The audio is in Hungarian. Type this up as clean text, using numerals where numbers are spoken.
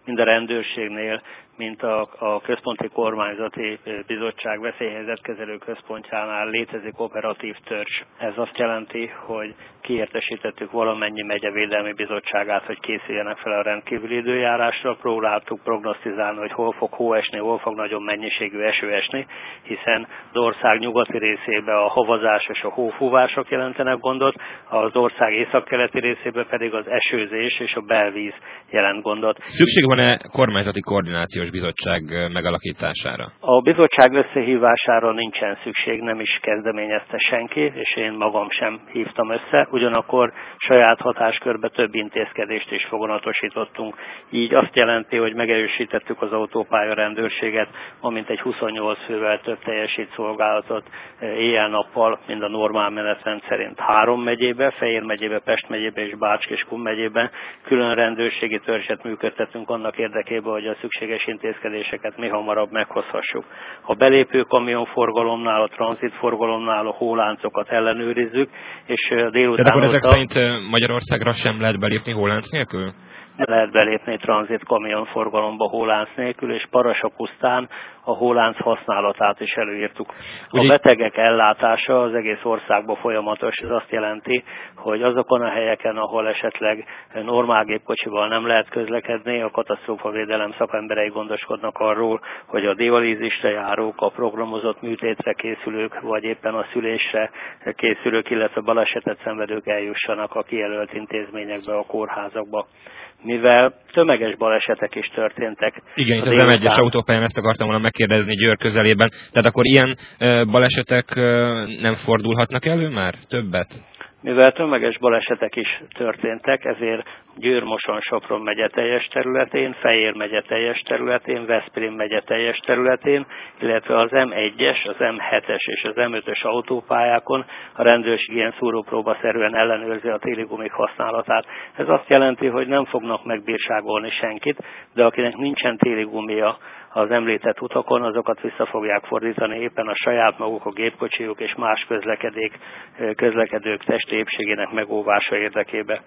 mind a rendőrségnél, mint a Központi Kormányzati Bizottság veszélyhelyzetkezelő központjánál létezik operatív törzs. Ez azt jelenti, hogy kiértesítettük valamennyi megyevédelmi bizottságát, hogy készüljenek fel a rendkívüli időjárásra. Próbáltuk prognosztizálni, hogy hol fog hó esni, hol fog nagyobb mennyiségű eső esni, hiszen az ország nyugati részében a havazás és a hófúvások jelentenek gondot, az ország északkeleti részében pedig az esőzés és a belvíz jelent gondot. Szükség van-e kormányzati koordinációs bizottság megalakítására? A bizottság összehívására nincsen szükség, nem is kezdeményezte senki, és én magam sem hívtam össze. Ugyanakkor saját hatáskörbe több intézkedést is foganatosítottunk. Így azt jelenti, hogy megerősítettük az autópálya rendőrséget, amint egy 28 fővel több teljesít szolgálatot éjjel-nappal, mind a normál menetrend szerint 3 megyébe, Fejér megyébe, Pest megyébe és Bács-Kiskun megyében külön rendőrségi törzset működtetünk annak érdekében, hogy a szükséges intézkedéseket mi hamarabb meghozhassuk. A belépő kamionforgalomnál, a tranzitforgalomnál a hóláncokat ellenőrizzük, és délután... Tehát akkor ezek szerint Magyarországra sem lehet belépni hólánc nélkül? Lehet belépni tranzit kamionforgalomba hólánc nélkül, és Parasapusztán a hólánc használatát is előírtuk. A betegek ellátása az egész országban folyamatos, ez azt jelenti, hogy azokon a helyeken, ahol esetleg normál gépkocsival nem lehet közlekedni, a katasztrófavédelem szakemberei gondoskodnak arról, hogy a dialízisre járók, a programozott műtétre készülők, vagy éppen a szülésre készülők, illetve balesetet szenvedők eljussanak a kijelölt intézményekbe, a kórházakba. Mivel tömeges balesetek is történtek. Igen, itt az M1-es autópályán ezt akartam volna megkérdezni Győr közelében. Tehát akkor ilyen balesetek nem fordulhatnak elő már? Többet? Mivel tömeges balesetek is történtek, ezért Győr-Moson-Sopron megye teljes területén, Fejér megye teljes területén, Veszprém megye teljes területén, illetve az M1-es, az M7-es és az M5-ös autópályákon a rendőrség ilyen szúrópróbaszerűen ellenőrzi a téligumik használatát. Ez azt jelenti, hogy nem fognak megbírságolni senkit, de akinek nincsen téligumia az említett utakon, azokat vissza fogják fordítani éppen a saját maguk, a gépkocsijuk és más közlekedők testi épségének megóvása érdekében.